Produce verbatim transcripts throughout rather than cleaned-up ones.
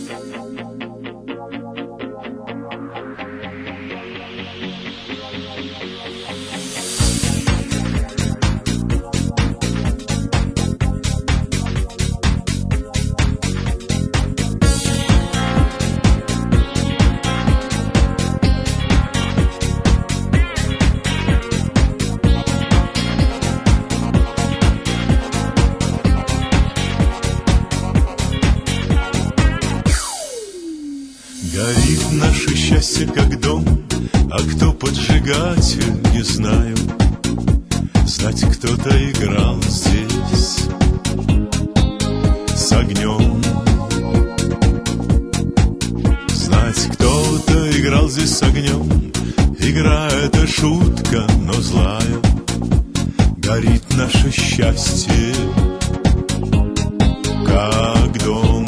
Горит наше счастье, как дом, а кто поджигатель, не знаю. Знать, кто-то играл здесь с огнем. Знать, кто-то играл здесь с огнем. Игра — это шутка, но злая. Горит наше счастье, как дом.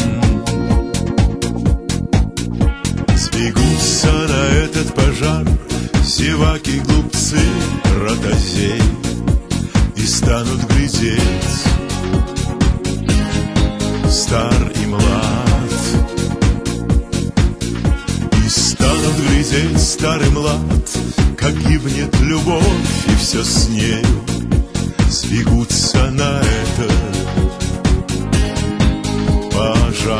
Сбегутся на этот пожар зеваки, глупцы, ротозей, и станут глядеть стар и млад. И станут глядеть стар и млад, как гибнет любовь, и все с нею сбегутся на этот пожар.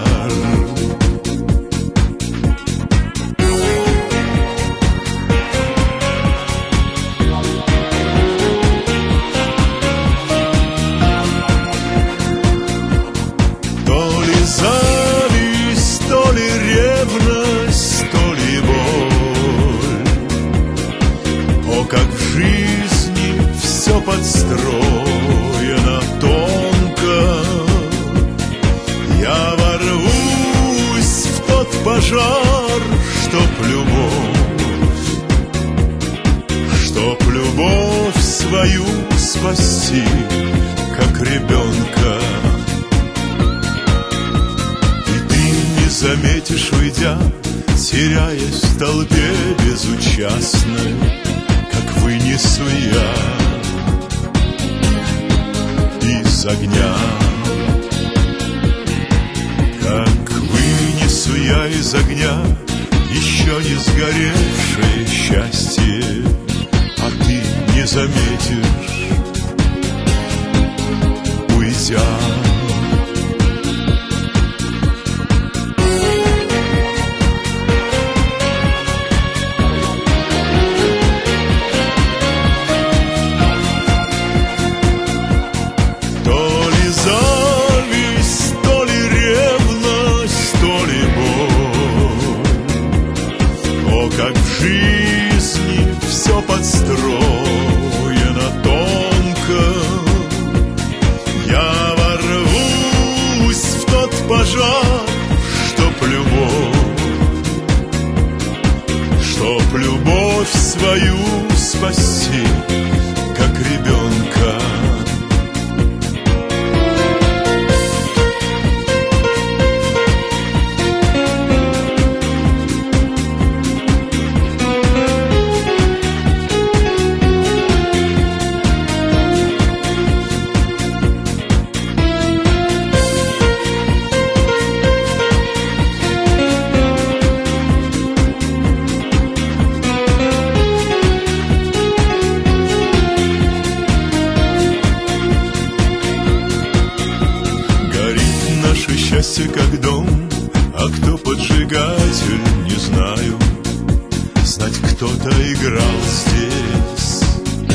Зависть, то ли ревность, то ли боль. О, как в жизни все подстроено тонко. Я ворвусь в тот пожар, чтоб любовь, чтоб любовь свою спасти, как ребенка. Заметишь, уйдя, теряясь в толпе безучастной, как вынесу я из огня, как вынесу я из огня еще не сгоревшее счастье, а ты не заметишь, уйдя. Зависть, то ли ревность, то ли боль. О, как в жизни все подстроено тонко. Я ворвусь в тот пожар, чтоб любовь, чтоб любовь свою спасти, как ребенка. Счастье, как дом, а кто поджигатель, не знаю. Знать, кто-то играл здесь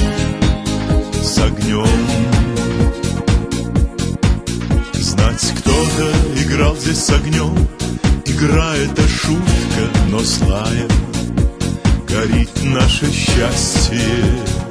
с огнем. Знать, кто-то играл здесь с огнем. Игра — это шутка, но злая. Горит наше счастье,